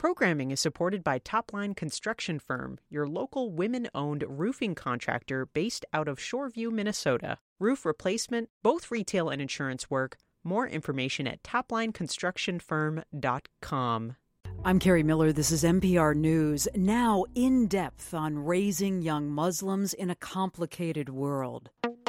Programming is supported by Topline Construction Firm, your local women-owned roofing contractor based out of Shoreview, Minnesota. Roof replacement, both retail and insurance work. More information at toplineconstructionfirm.com. I'm Carrie Miller. This is NPR News. Now in depth on raising young Muslims in a complicated world.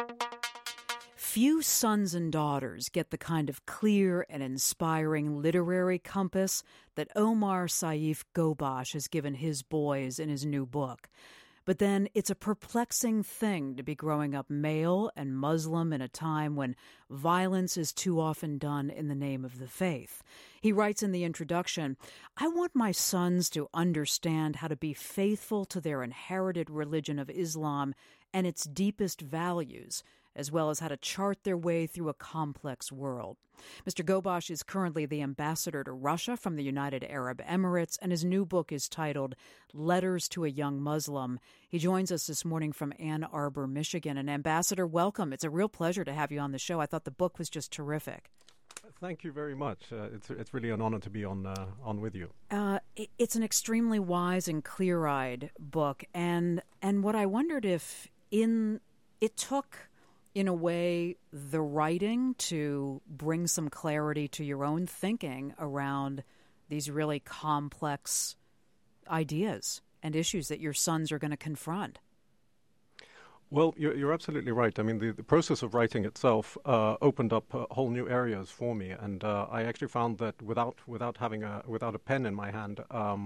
Few sons and daughters get the kind of clear and inspiring literary compass that Omar Saif Gobash has given his boys in his new book. But then it's a perplexing thing to be growing up male and Muslim in a time when violence is too often done in the name of the faith. He writes in the introduction, "I want my sons to understand how to be faithful to their inherited religion of Islam and its deepest values, as well as how to chart their way through a complex world." Mr. Gobash is currently the ambassador to Russia from the United Arab Emirates, and his new book is titled Letters to a Young Muslim. He joins us this morning from Ann Arbor, Michigan. And Ambassador, welcome. It's a real pleasure to have you on the show. I thought the book was just terrific. Thank you very much. It's really an honor to be on with you. It's an extremely wise and clear-eyed book, and what I wondered if it took, in a way, the writing to bring some clarity to your own thinking around these really complex ideas and issues that your sons are going to confront. Well, you're absolutely right. I mean, the process of writing itself opened up whole new areas for me, and I actually found that without a pen in my hand,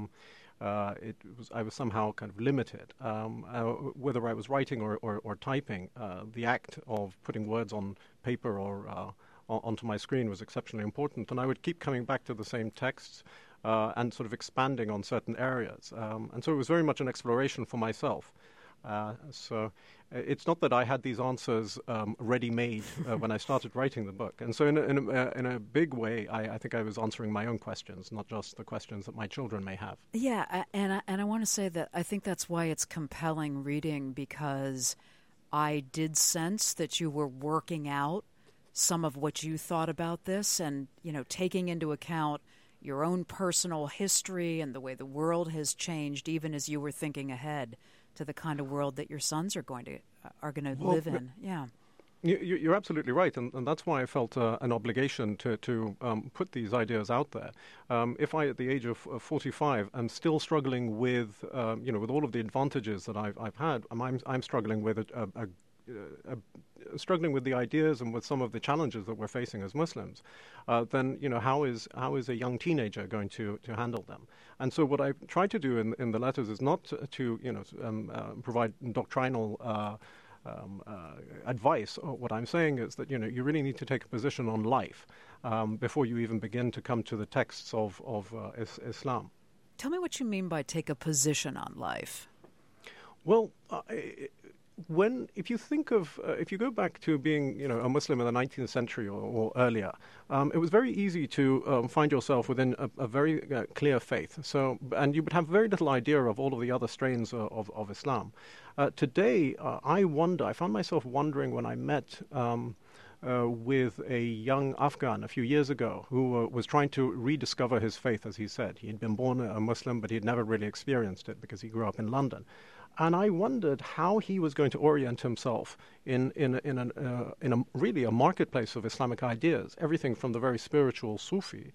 I was somehow kind of limited. Whether I was writing or typing, the act of putting words on paper or onto my screen was exceptionally important, and I would keep coming back to the same texts and sort of expanding on certain areas. And so it was very much an exploration for myself. So it's not that I had these answers ready-made when I started writing the book. And so in a big way, I think I was answering my own questions, not just the questions that my children may have. Yeah, and I want to say that I think that's why it's compelling reading, because I did sense that you were working out some of what you thought about this and, taking into account your own personal history and the way the world has changed, even as you were thinking ahead to the kind of world that your sons are going to live in. Yeah, you're absolutely right, and that's why I felt an obligation to put these ideas out there. If I, at the age of 45, am still struggling with with all of the advantages that I've had, I'm struggling with struggling with the ideas and with some of the challenges that we're facing as Muslims, then how is a young teenager going to handle them? And so what I try to do in the letters is not to provide doctrinal advice. What I'm saying is that you really need to take a position on life before you even begin to come to the texts of Islam. Tell me what you mean by take a position on life. Well, if you go back to being a Muslim in the 19th century or earlier, it was very easy to find yourself within a very clear faith. And you would have very little idea of all of the other strains of Islam. Today, I found myself wondering when I met with a young Afghan a few years ago who was trying to rediscover his faith, as he said. He had been born a Muslim, but he had never really experienced it because he grew up in London. And I wondered how he was going to orient himself in really a marketplace of Islamic ideas, everything from the very spiritual Sufi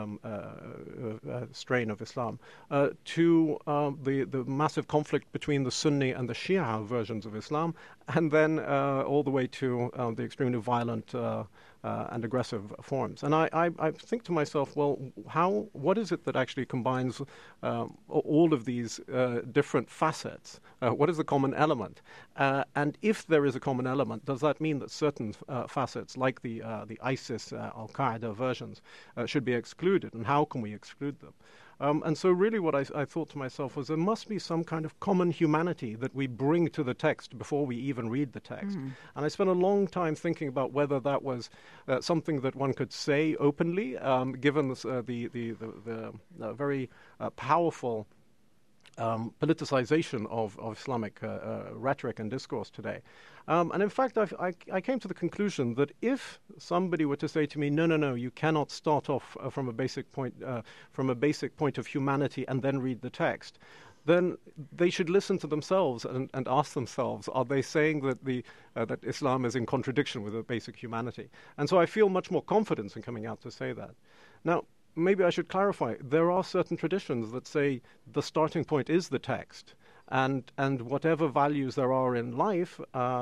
strain of Islam to the massive conflict between the Sunni and the Shia versions of Islam, and then all the way to the extremely violent and aggressive forms. And I think to myself, well, what is it that actually combines all of these different facets? What is the common element? And if there is a common element, does that mean that certain facets, like the ISIS, Al-Qaeda versions, should be excluded? And how can we exclude them? And so really what I thought to myself was there must be some kind of common humanity that we bring to the text before we even read the text. And I spent a long time thinking about whether that was something that one could say openly, given the very powerful politicization of Islamic rhetoric and discourse today. And in fact, I came to the conclusion that if somebody were to say to me, no, you cannot start off from a basic point of humanity and then read the text, then they should listen to themselves and ask themselves, are they saying that that Islam is in contradiction with the basic humanity? And so I feel much more confidence in coming out to say that. Now, maybe I should clarify, there are certain traditions that say the starting point is the text, and whatever values there are in life,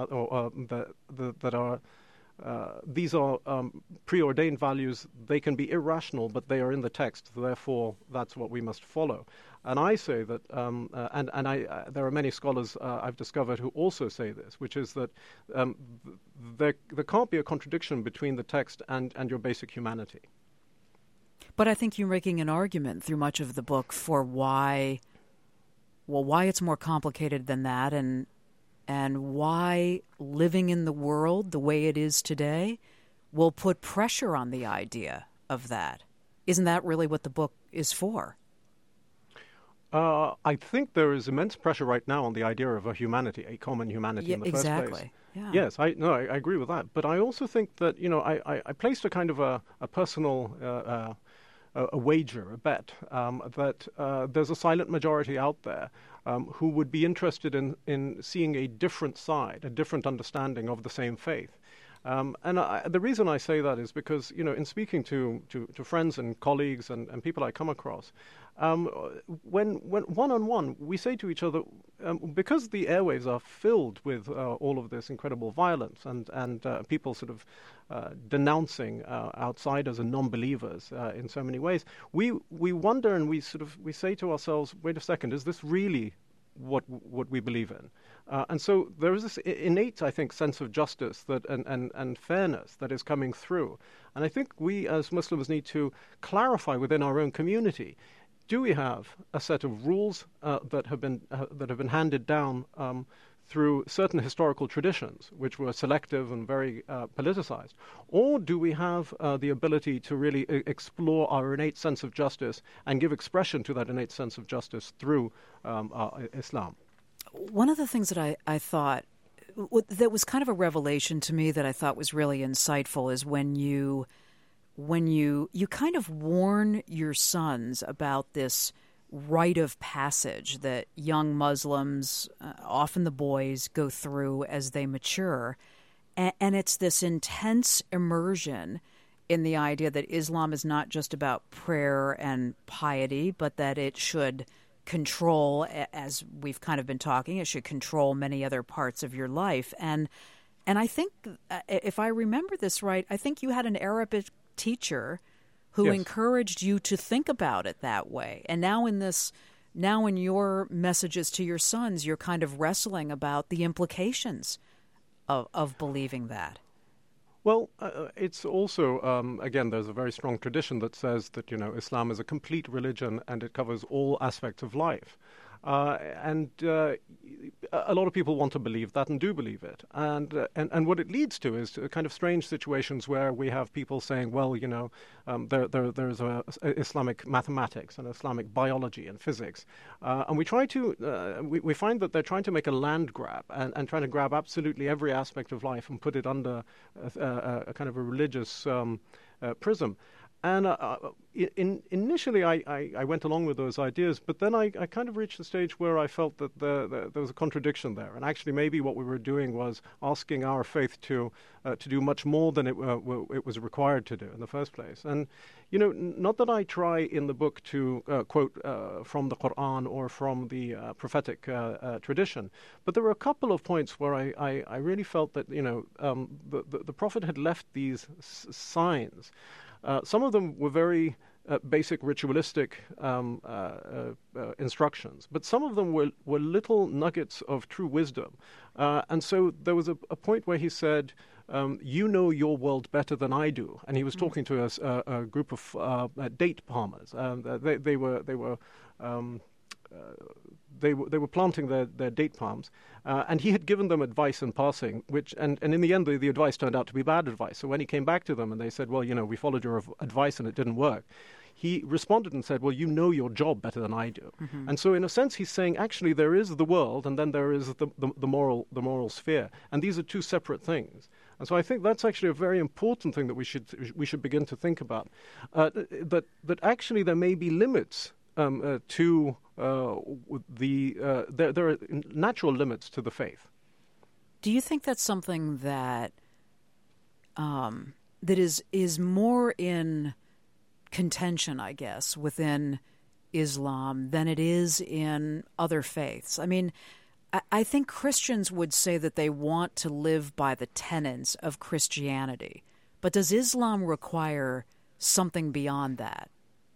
these are preordained values. They can be irrational, but they are in the text. Therefore, that's what we must follow. And I say that, there are many scholars I've discovered who also say this, which is that there can't be a contradiction between the text and your basic humanity. But I think you're making an argument through much of the book for why it's more complicated than that, and why living in the world the way it is today will put pressure on the idea of that. Isn't that really what the book is for? I think there is immense pressure right now on the idea of a humanity, a common humanity in the first place. Yeah. Yes, I agree with that. But I also think that, I placed a kind of a personal a wager, a bet, that there's a silent majority out there who would be interested in seeing a different side, a different understanding of the same faith. And the reason I say that is because, in speaking to friends and colleagues and people I come across, when one-on-one, we say to each other, because the airwaves are filled with all of this incredible violence and people sort of denouncing outsiders and non-believers in so many ways, we wonder and we say to ourselves, wait a second, is this really what we believe in? And so there is this innate, I think, sense of justice that and fairness that is coming through. And I think we as Muslims need to clarify within our own community, do we have a set of rules that have been handed down through certain historical traditions, which were selective and very politicized? Or do we have the ability to really explore our innate sense of justice and give expression to that innate sense of justice through Islam? One of the things that I thought that was kind of a revelation to me that I thought was really insightful is when you kind of warn your sons about this rite of passage that young Muslims, often the boys, go through as they mature. And it's this intense immersion in the idea that Islam is not just about prayer and piety, but that it should control, as we've kind of been talking, it should control many other parts of your life. And I think, if I remember this right, I think you had an Arabic teacher who Yes. encouraged you to think about it that way. And now in your messages to your sons, you're kind of wrestling about the implications of believing that. Well, it's also, again, there's a very strong tradition that says that, Islam is a complete religion and it covers all aspects of life. And a lot of people want to believe that and do believe it. And what it leads to is kind of strange situations where we have people saying, well, there's Islamic mathematics and Islamic biology and physics. And we try to, we find that they're trying to make a land grab and trying to grab absolutely every aspect of life and put it under a kind of a religious prism. And initially, I went along with those ideas, but then I kind of reached a stage where I felt that there was a contradiction there. And actually, maybe what we were doing was asking our faith to do much more than it was required to do in the first place. And, not that I try in the book to quote from the Quran or from the prophetic tradition, but there were a couple of points where I really felt that, the Prophet had left these signs. Some of them were very basic ritualistic instructions, but some of them were little nuggets of true wisdom. And so there was a point where he said, you know your world better than I do. And he was talking to a group of date palmers. They were planting their date palms, and he had given them advice in passing, and in the end the advice turned out to be bad advice. So when he came back to them and they said, well, we followed your advice and it didn't work, he responded and said, well, you know your job better than I do. And so in a sense, he's saying, actually, there is the world, and then there is the moral sphere. And these are two separate things. And so I think that's actually a very important thing that we should begin to think about. That actually there may be limits to there are natural limits to the faith. Do you think that's something that that is more in contention, I guess, within Islam than it is in other faiths? I mean, I think Christians would say that they want to live by the tenets of Christianity, but does Islam require something beyond that?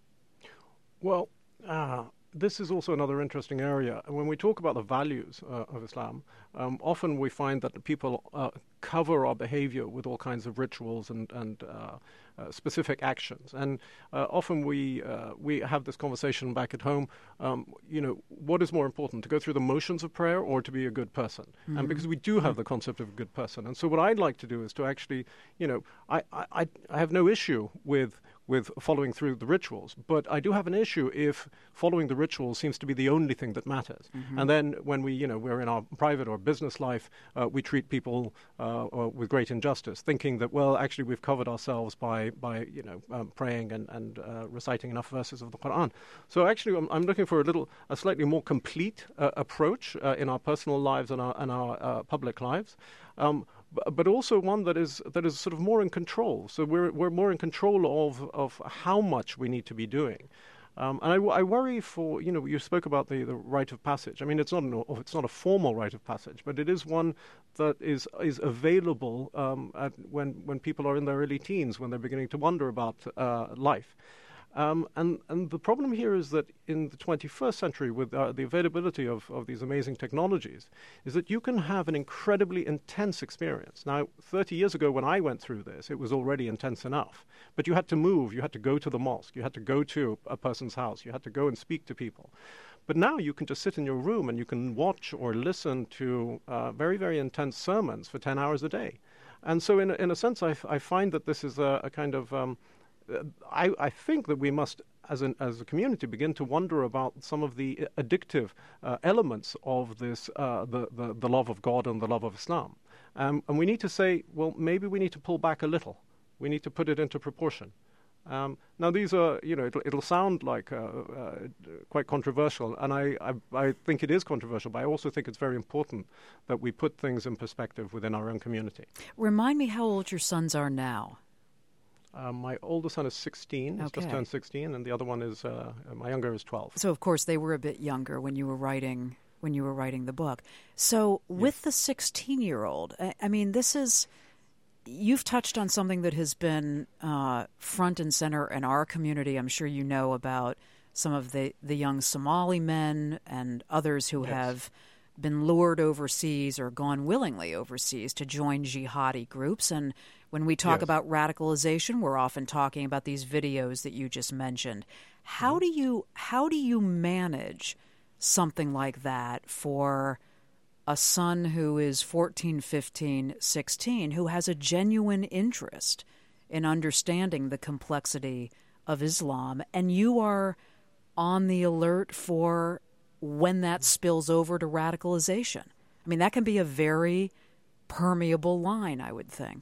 Well, this is also another interesting area. When we talk about the values of Islam, often we find that people cover our behavior with all kinds of rituals and specific actions. And often we have this conversation back at home, what is more important, to go through the motions of prayer or to be a good person? And because we do have the concept of a good person. And so what I'd like to do is to actually, I have no issue with following through the rituals, but I do have an issue if following the rituals seems to be the only thing that matters. And then when we're in our private or business life, we treat people with great injustice, thinking that, well, actually we've covered ourselves by praying and reciting enough verses of the Quran. So actually I'm looking for a slightly more complete approach in our personal lives and our public lives. But also one that is sort of more in control. So we're more in control of how much we need to be doing. And I worry for, you spoke about the rite of passage. I mean, it's not a formal rite of passage, but it is one that is available when people are in their early teens, when they're beginning to wonder about life. And the problem here is that in the 21st century, with the availability of these amazing technologies, is that you can have an incredibly intense experience. Now, 30 years ago when I went through this, it was already intense enough. But you had to move, you had to go to the mosque, you had to go to a person's house, you had to go and speak to people. But now you can just sit in your room and you can watch or listen to very, very intense sermons for 10 hours a day. And so in a sense, I find that this is a kind of... I think that we must, as a community, begin to wonder about some of the addictive elements of this, the love of God and the love of Islam. And we need to say, well, maybe we need to pull back a little. We need to put it into proportion. Now, these are, it'll sound like quite controversial, and I think it is controversial, but I also think it's very important that we put things in perspective within our own community. Remind me how old your sons are now. My older son is 16, he's just turned 16, and the other one is, my younger is 12. So, of course, they were a bit younger when you were writing the book. So, with the 16-year-old, I mean, you've touched on something that has been front and center in our community. I'm sure you know about some of the young Somali men and others who have been lured overseas or gone willingly overseas to join jihadi groups. And when we talk about radicalization, we're often talking about these videos that you just mentioned. How do you manage something like that for a son who is 14, 15, 16, who has a genuine interest in understanding the complexity of Islam, and you are on the alert for when that spills over to radicalization? I mean, that can be a very permeable line, I would think.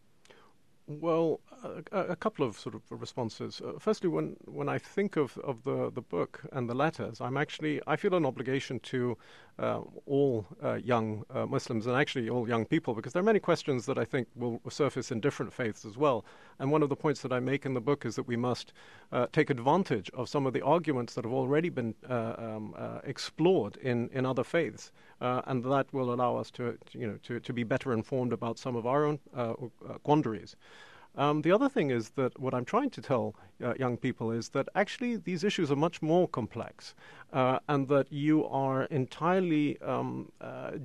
Well, a couple of sort of responses. Firstly, when I think of the book and the letters, I feel an obligation to all young Muslims and actually all young people, because there are many questions that I think will surface in different faiths as well. And one of the points that I make in the book is that we must take advantage of some of the arguments that have already been explored in other faiths, and that will allow us to be better informed about some of our own quandaries. The other thing is that what I'm trying to tell young people is that actually these issues are much more complex, and that you are entirely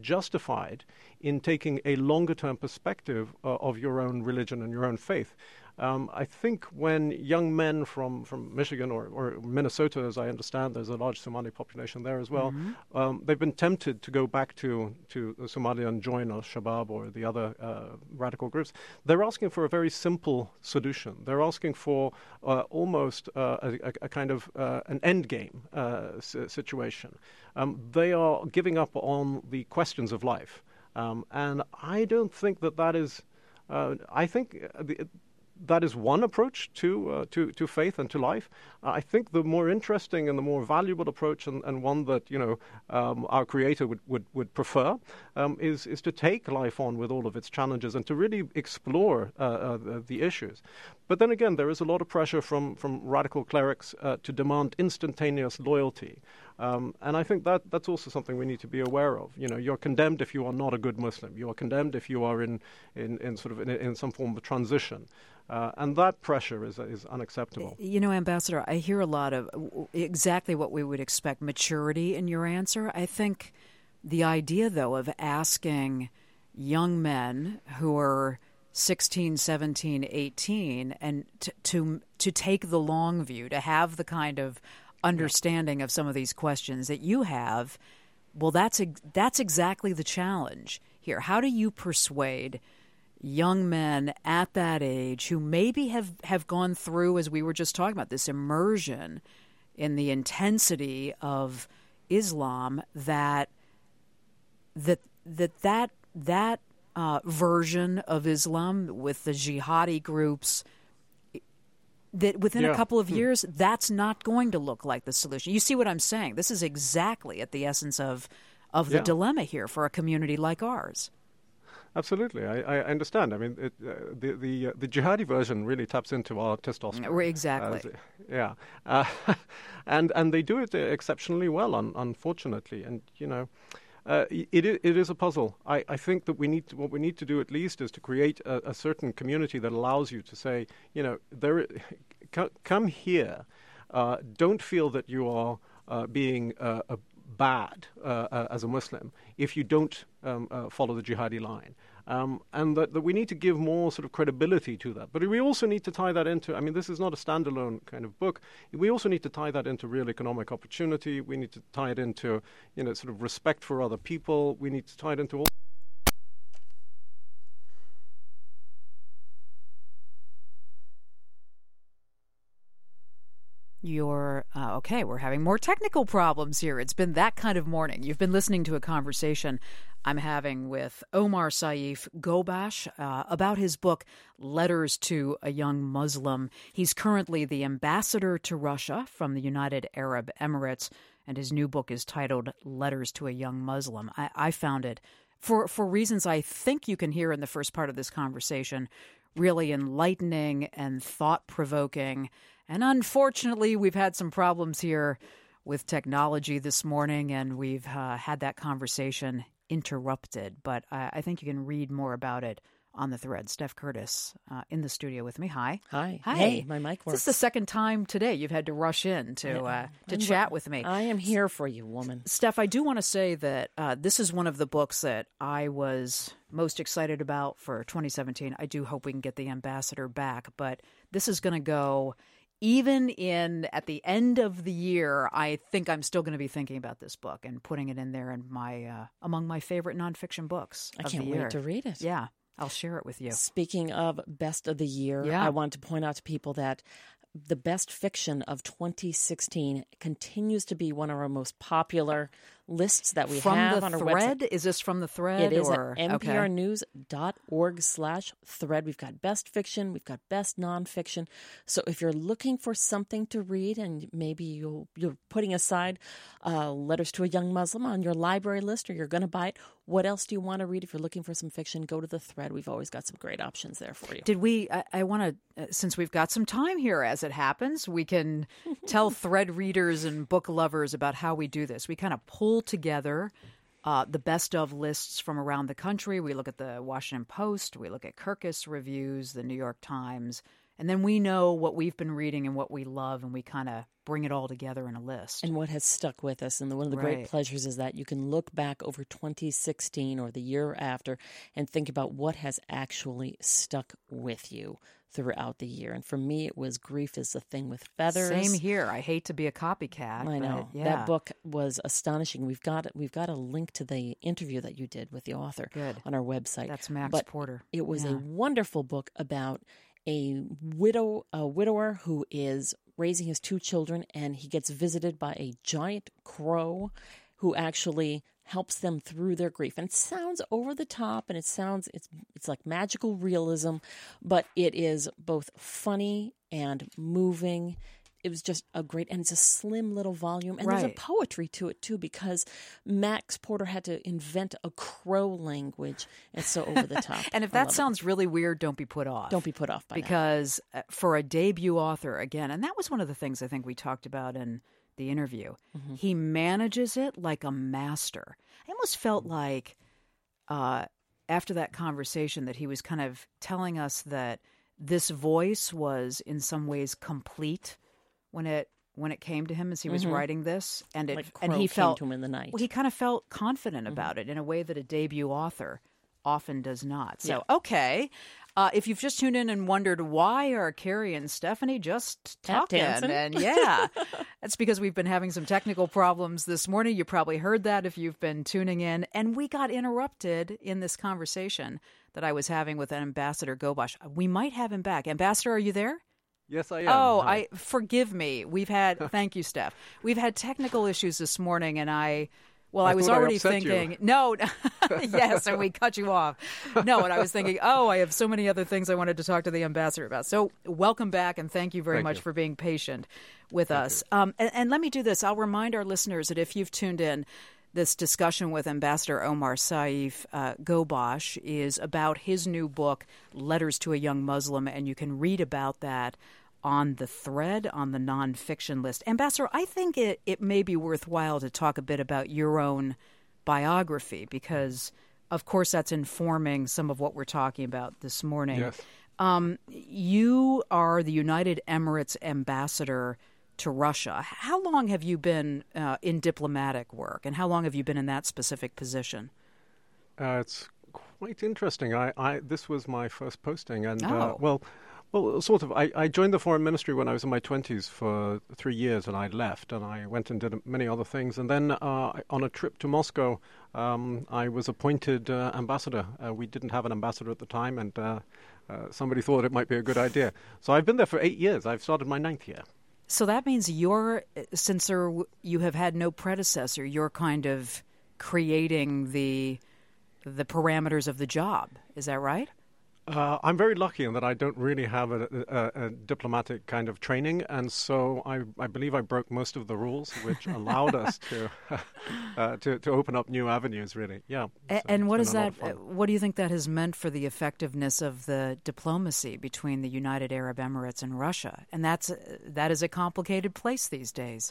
justified in taking a longer-term perspective of your own religion and your own faith. I think when young men from Michigan or Minnesota, as I understand, there's a large Somali population there as well, they've been tempted to go back to Somalia and join al-Shabaab or the other radical groups. They're asking for a very simple solution. They're asking for almost a kind of an end game situation. They are giving up on the questions of life. And I don't think that is... I think that is one approach to faith and to life. I think the more interesting and the more valuable approach, and one that our Creator would prefer, is to take life on with all of its challenges and to really explore the issues. But then again, there is a lot of pressure from radical clerics to demand instantaneous loyalty. And I think that's also something we need to be aware of. You're condemned if you are not a good Muslim. You are condemned if you are in some form of transition. And that pressure is unacceptable. Ambassador, I hear a lot of exactly what we would expect, maturity in your answer. I think the idea, though, of asking young men who are 16, 17, 18, and to take the long view, to have the kind of understanding of some of these questions that you have, well, that's exactly the challenge here. How do you persuade young men at that age who maybe have gone through, as we were just talking about, this immersion in the intensity of Islam, that version of Islam with the jihadi groups, that within a couple of years, that's not going to look like the solution. You see what I'm saying? This is exactly at the essence of the dilemma here for a community like ours. Absolutely, I understand. I mean, the jihadi version really taps into our testosterone. Exactly. And they do it exceptionally well, unfortunately. And it is a puzzle. I think that what we need to do at least is to create a certain community that allows you to say, come here. Don't feel that you are being bad as a Muslim if you don't follow the jihadi line. And that we need to give more sort of credibility to that. But we also need to tie that into, this is not a standalone kind of book. We also need to tie that into real economic opportunity. We need to tie it into, sort of respect for other people. We need to tie it into all. Okay, we're having more technical problems here. It's been that kind of morning. You've been listening to a conversation I'm having with Omar Saif Gobash about his book, Letters to a Young Muslim. He's currently the ambassador to Russia from the United Arab Emirates, and his new book is titled Letters to a Young Muslim. I found it, for reasons I think you can hear in the first part of this conversation, really enlightening and thought-provoking. And unfortunately, we've had some problems here with technology this morning, and we've had that conversation interrupted. But I think you can read more about it on the thread. Steph Curtis in the studio with me. Hi. Hi. Hi. Hey, my mic works. This is the second time today you've had to rush in to chat with me. I am here for you, woman. Steph, I do want to say that this is one of the books that I was most excited about for 2017. I do hope we can get the ambassador back, but this is going to go... Even at the end of the year, I think I'm still going to be thinking about this book and putting it in there in my among my favorite nonfiction books of the year. I can't wait to read it. Yeah, I'll share it with you. Speaking of best of the year, I want to point out to people that the best fiction of 2016 continues to be one of our most popular lists that we have on our website. Is this from the thread? It is at nprnews.org/thread. We've got best fiction. We've got best nonfiction. So if you're looking for something to read and maybe you're putting aside Letters to a Young Muslim on your library list or you're going to buy it, what else do you want to read? If you're looking for some fiction, go to the thread. We've always got some great options there for you. I want to, since we've got some time here as it happens, we can tell thread readers and book lovers about how we do this. We kind of pull together the best of lists from around the country. We look at the Washington Post, we look at Kirkus reviews, the New York Times, and then we know what we've been reading and what we love, and we kind of bring it all together in a list. And what has stuck with us. And one of the great pleasures is that you can look back over 2016 or the year after and think about what has actually stuck with you throughout the year. And for me, it was Grief is a Thing with Feathers. Same here. I hate to be a copycat. I know. But, yeah. That book was astonishing. We've got a link to the interview that you did with the author on our website. That's Max Porter. It was a wonderful book about a widower who is raising his 2 children, and he gets visited by a giant crow who actually helps them through their grief. And it sounds over the top, and it's like magical realism, but it is both funny and moving. It was just and it's a slim little volume. And there's a poetry to it, too, because Max Porter had to invent a crow language. It's so over the top. And if that sounds really weird, don't be put off. Don't be put off by because for a debut author, again, and that was one of the things I think we talked about in the interview, he manages it like a master. I almost felt like after that conversation that he was kind of telling us that this voice was in some ways complete when it came to him as he was writing this, and he felt came to him in the night. Well, he kind of felt confident about it in a way that a debut author often does not. So, okay, if you've just tuned in and wondered why are Carrie and Stephanie just talking, and that's because we've been having some technical problems this morning. You probably heard that if you've been tuning in, and we got interrupted in this conversation that I was having with Ambassador Gobash. We might have him back. Ambassador, are you there? Yes, I am. Oh, forgive me. Thank you, Steph. We've had technical issues this morning, and I was already thinking, no, yes, and we cut you off. No, and I was thinking, I have so many other things I wanted to talk to the ambassador about. So welcome back, and thank you very much for being patient with us. And let me do this. I'll remind our listeners that if you've tuned in, this discussion with Ambassador Omar Saif Gobash is about his new book, Letters to a Young Muslim, and you can read about that on the thread on the nonfiction list. Ambassador, I think it may be worthwhile to talk a bit about your own biography because, of course, that's informing some of what we're talking about this morning. Yes. You are the United Emirates ambassador to Russia. How long have you been in diplomatic work, and how long have you been in that specific position? It's quite interesting. This was my first posting, and Well, sort of. I joined the foreign ministry when I was in my 20s for 3 years, and I left, and I went and did many other things. And then on a trip to Moscow, I was appointed ambassador. We didn't have an ambassador at the time, and somebody thought it might be a good idea. So I've been there for 8 years. I've started my 9th year. So that means since you have had no predecessor, you're kind of creating the parameters of the job. Is that right? I'm very lucky in that I don't really have a diplomatic kind of training, and so I believe I broke most of the rules, which allowed us to open up new avenues. Really, yeah. And what is that? What do you think that has meant for the effectiveness of the diplomacy between the United Arab Emirates and Russia? And that is a complicated place these days.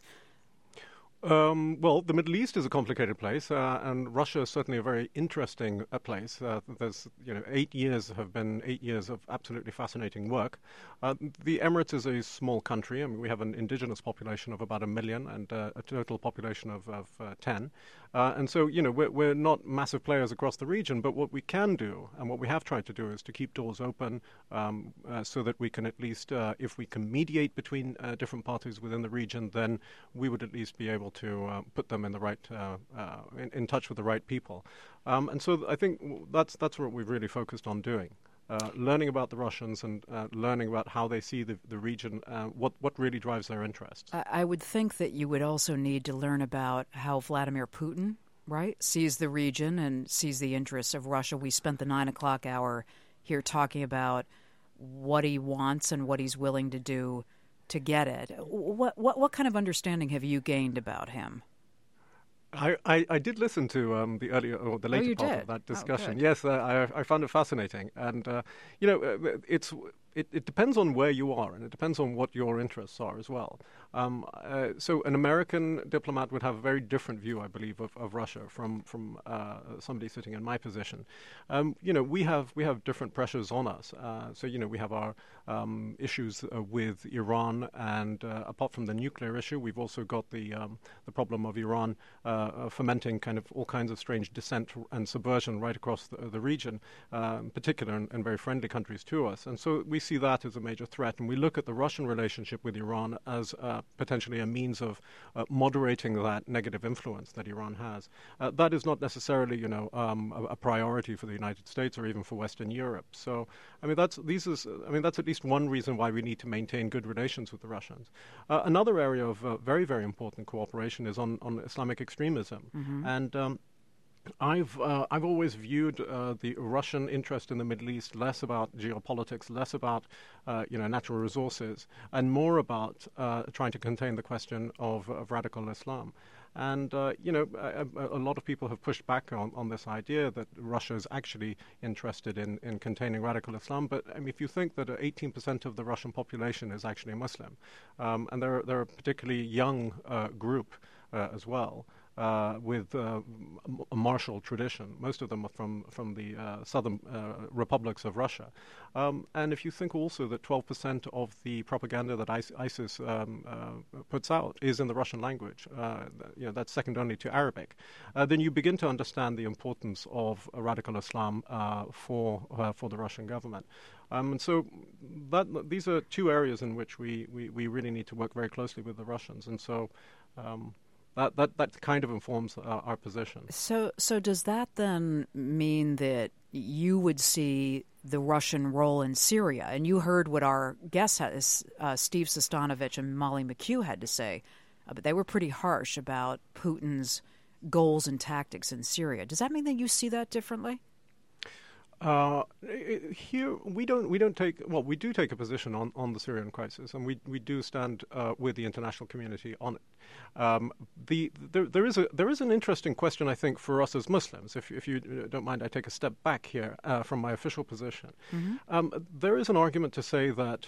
Well, the Middle East is a complicated place, and Russia is certainly a very interesting place. There's, 8 years have been 8 years of absolutely fascinating work. The Emirates is a small country. I mean, we have an indigenous population of about 1 million and a total population of 10. And so, we're not massive players across the region, but what we can do, and what we have tried to do, is to keep doors open so that we can at least, if we can mediate between different parties within the region, then we would at least be able to put them in the right, in touch with the right people. And so I think that's what we've really focused on doing. Learning about the Russians and learning about how they see the region, what really drives their interests. I would think that you would also need to learn about how Vladimir Putin, right, sees the region and sees the interests of Russia. We spent the 9 o'clock hour here talking about what he wants and what he's willing to do to get it. What kind of understanding have you gained about him? I did listen to the earlier or the later part of that discussion. Yes, I found it fascinating, and it depends on where you are, and it depends on what your interests are as well. So an American diplomat would have a very different view, I believe, of Russia from somebody sitting in my position. We have different pressures on us. So we have our issues with Iran, and apart from the nuclear issue, we've also got the problem of Iran fomenting kind of all kinds of strange dissent and subversion right across the region, in particular, and very friendly countries to us. And so we see that as a major threat, and we look at the Russian relationship with Iran as potentially a means of moderating that negative influence that Iran has. That is not necessarily, a priority for the United States or even for Western Europe. So, that's at least one reason why we need to maintain good relations with the Russians. Another area of very, very important cooperation is on Islamic extremism, and I've always viewed the Russian interest in the Middle East less about geopolitics, less about natural resources, and more about trying to contain the question of radical Islam. And a lot of people have pushed back on this idea that Russia is actually interested in containing radical Islam. But if you think that 18% of the Russian population is actually Muslim, and they're a particularly young group as well. With a martial tradition. Most of them are from the southern republics of Russia. And if you think also that 12% of the propaganda that ISIS puts out is in the Russian language, that's second only to Arabic, then you begin to understand the importance of radical Islam for the Russian government. And so these are two areas in which we really need to work very closely with the Russians. And so That kind of informs our position. So does that then mean that you would see the Russian role in Syria? And you heard what our guests, Steve Sestanovich and Molly McHugh, had to say, but they were pretty harsh about Putin's goals and tactics in Syria. Does that mean that you see that differently? Here we don't take, well, we do take a position on the Syrian crisis, and we do stand with the international community on it. There is an interesting question, I think, for us as Muslims. If you don't mind, I take a step back here from my official position. There is an argument to say that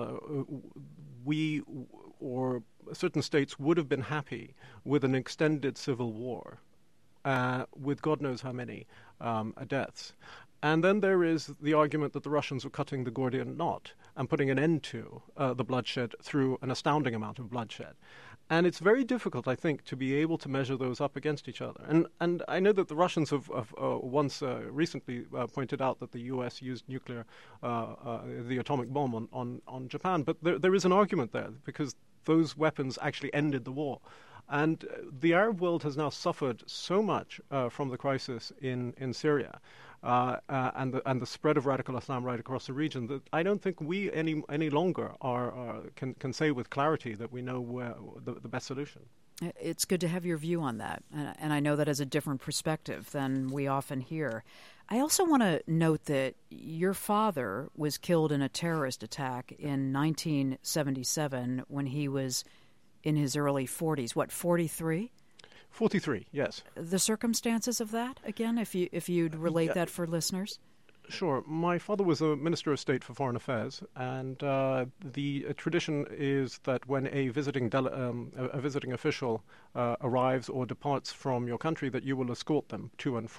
we or certain states would have been happy with an extended civil war, with God knows how many deaths. And then there is the argument that the Russians were cutting the Gordian knot and putting an end to the bloodshed through an astounding amount of bloodshed. And it's very difficult, I think, to be able to measure those up against each other. And I know that the Russians have once recently pointed out that the U.S. used the atomic bomb on Japan. But there is an argument there because those weapons actually ended the war. And the Arab world has now suffered so much from the crisis in Syria and the spread of radical Islam right across the region that I don't think we any longer can say with clarity that we know where the best solution. It's good to have your view on that, and I know that as a different perspective than we often hear. I also want to note that your father was killed in a terrorist attack in 1977 when he was in his early 40s. What, 43? 43, yes. The circumstances of that, again, if you'd relate that for listeners? Sure. My father was a Minister of State for Foreign Affairs, and the tradition is that when a visiting official arrives or departs from your country, that you will escort them to and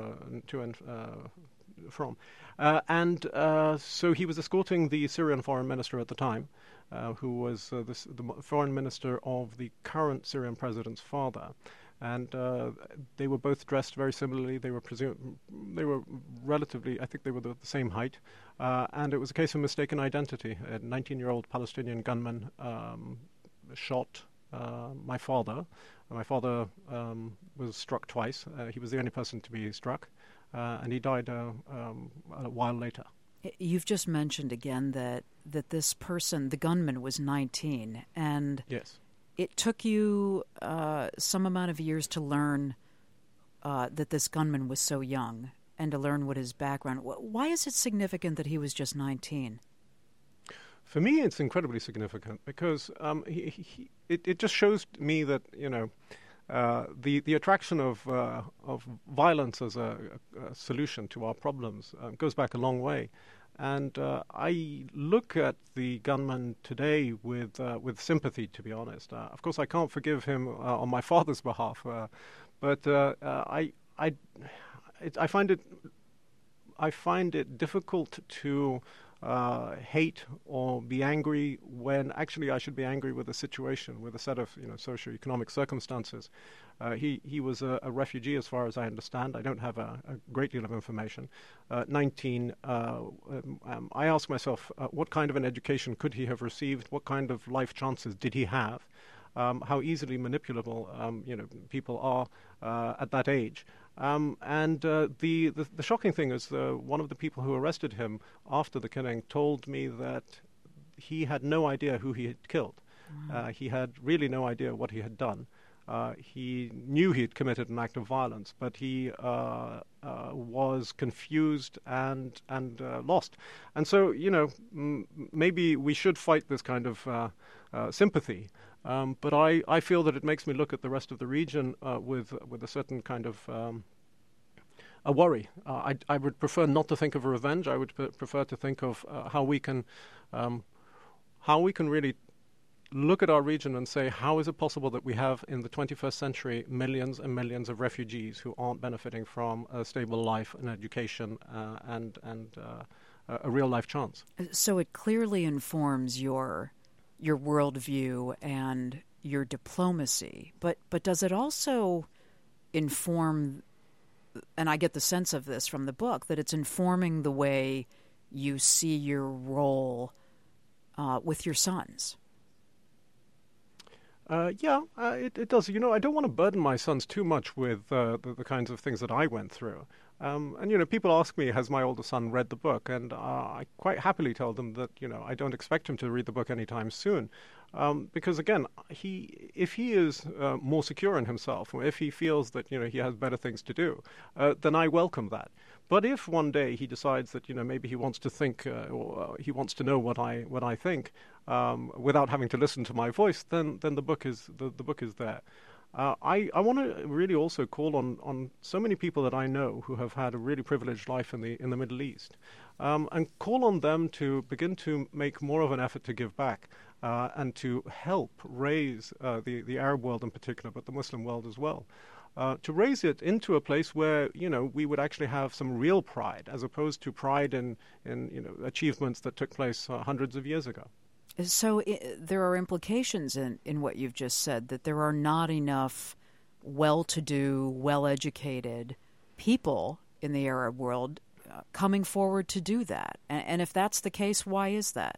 from. So he was escorting the Syrian foreign minister at the time, who was the foreign minister of the current Syrian president's father. And they were both dressed very similarly. They were relatively, I think they were the same height. And it was a case of mistaken identity. A 19-year-old Palestinian gunman shot my father. My father was struck twice. He was the only person to be struck. And he died a while later. You've just mentioned again that this person, the gunman, was 19. And yes. It took you some amount of years to learn that this gunman was so young and to learn what his background. Why is it significant that he was just 19? For me, it's incredibly significant because it just shows me that the attraction of violence as a solution to our problems goes back a long way. And I look at the gunman today with sympathy, to be honest. Of course, I can't forgive him on my father's behalf, but I find it difficult to hate or be angry when actually I should be angry with a situation, with a set of socioeconomic circumstances. He was a refugee, as far as I understand. I don't have a great deal of information. 19. I ask myself, what kind of an education could he have received? What kind of life chances did he have? How easily manipulable people are at that age. The shocking thing is one of the people who arrested him after the killing told me that he had no idea who he had killed. Wow. He had really no idea what he had done. He knew he had committed an act of violence, but he was confused and lost. And so, maybe we should fight this kind of sympathy. But I feel that it makes me look at the rest of the region with a certain kind of a worry. I would prefer not to think of a revenge. I would prefer to think of how we can really look at our region and say, how is it possible that we have in the 21st century millions and millions of refugees who aren't benefiting from a stable life, an education, and a real life chance? So it clearly informs your worldview and your diplomacy, but does it also inform, and I get the sense of this from the book, that it's informing the way you see your role with your sons? It does. I don't want to burden my sons too much with the kinds of things that I went through. People ask me, has my older son read the book? And I quite happily tell them that, I don't expect him to read the book anytime soon. Because, again, if he is more secure in himself, or if he feels that, he has better things to do, then I welcome that. But if one day he decides that, maybe he wants to think or he wants to know what I think without having to listen to my voice, then the book is there. I want to really also call on so many people that I know who have had a really privileged life in the Middle East, and call on them to begin to make more of an effort to give back and to help raise the Arab world in particular, but the Muslim world as well. To raise it into a place where we would actually have some real pride, as opposed to pride in achievements that took place hundreds of years ago. So there are implications in what you've just said, that there are not enough well-to-do, well-educated people in the Arab world coming forward to do that. And if that's the case, why is that?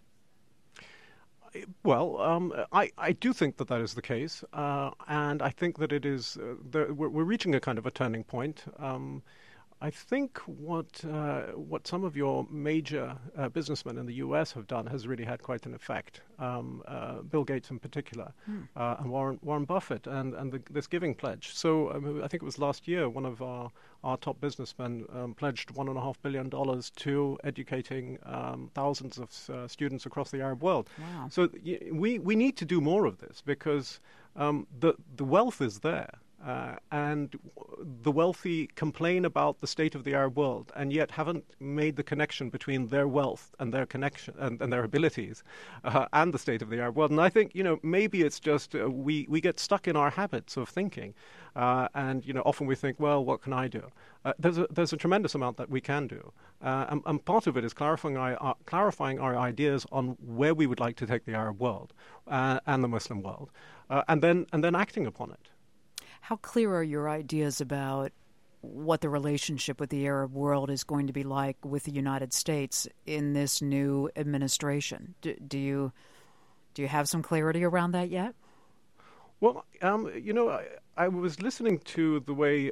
Well, I do think that is the case, and I think that it is. We're reaching a kind of a turning point. I think what some of your major businessmen in the U.S. have done has really had quite an effect. Bill Gates in particular, and Warren Buffett, and this giving pledge. So I think it was last year one of our top businessmen pledged $1.5 billion to educating thousands of students across the Arab world. Wow. So we need to do more of this, because the wealth is there. And the wealthy complain about the state of the Arab world, and yet haven't made the connection between their wealth and their connection and their abilities and the state of the Arab world. And I think maybe it's just we get stuck in our habits of thinking, and often we think, well, what can I do? There's a tremendous amount that we can do, and part of it is clarifying our ideas on where we would like to take the Arab world and the Muslim world, and then acting upon it. How clear are your ideas about what the relationship with the Arab world is going to be like with the United States in this new administration? Do you have some clarity around that yet? Well, I was listening to the way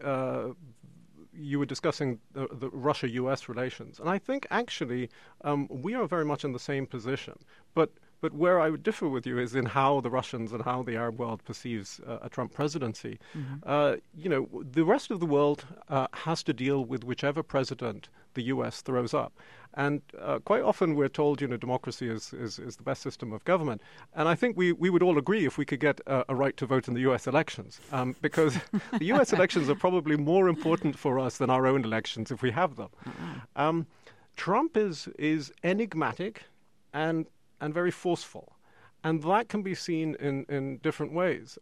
you were discussing the Russia-U.S. relations, and I think actually we are very much in the same position. But where I would differ with you is in how the Russians and how the Arab world perceives a Trump presidency. Mm-hmm. The rest of the world has to deal with whichever president the U.S. throws up. And quite often we're told, democracy is the best system of government. And I think we would all agree if we could get a right to vote in the U.S. elections, because the U.S. elections are probably more important for us than our own elections if we have them. Mm-hmm. Trump is enigmatic and very forceful. And that can be seen in different ways.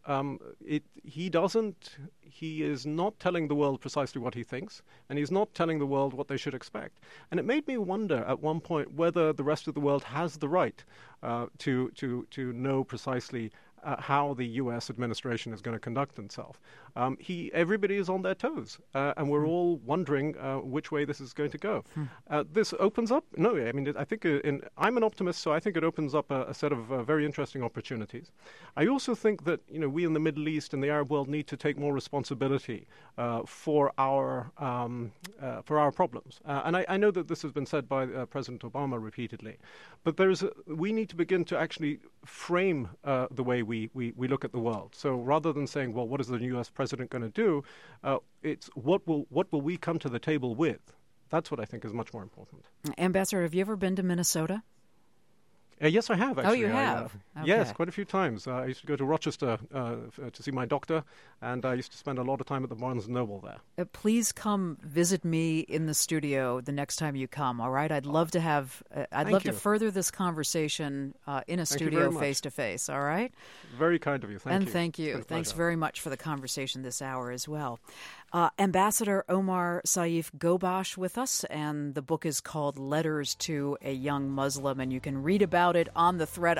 He is not telling the world precisely what he thinks, and he's not telling the world what they should expect. And it made me wonder at one point whether the rest of the world has the right to know precisely how the U.S. administration is going to conduct itself. Everybody is on their toes, and we're all wondering which way this is going to go. This opens up. No, I mean, I think I'm an optimist, so I think it opens up a set of very interesting opportunities. I also think that we in the Middle East and the Arab world need to take more responsibility for our problems. And I know that this has been said by President Obama repeatedly, but we need to begin to actually frame the way we look at the world. So rather than saying, well, what is the U.S. president going to do, it's what will we come to the table with? That's what I think is much more important. Ambassador, have you ever been to Minnesota? Yes, I have, actually. Oh, you have? Okay. Yes, quite a few times. I used to go to Rochester to see my doctor, and I used to spend a lot of time at the Barnes & Noble there. Please come visit me in the studio the next time you come, all right? I'd love to have. I'd love to further this conversation in a studio face-to-face, all right? Very kind of you. Thank you. And thank you. Thanks very much for the conversation this hour as well. Ambassador Omar Saif Ghobash with us, and the book is called Letters to a Young Muslim, and you can read about it on the thread.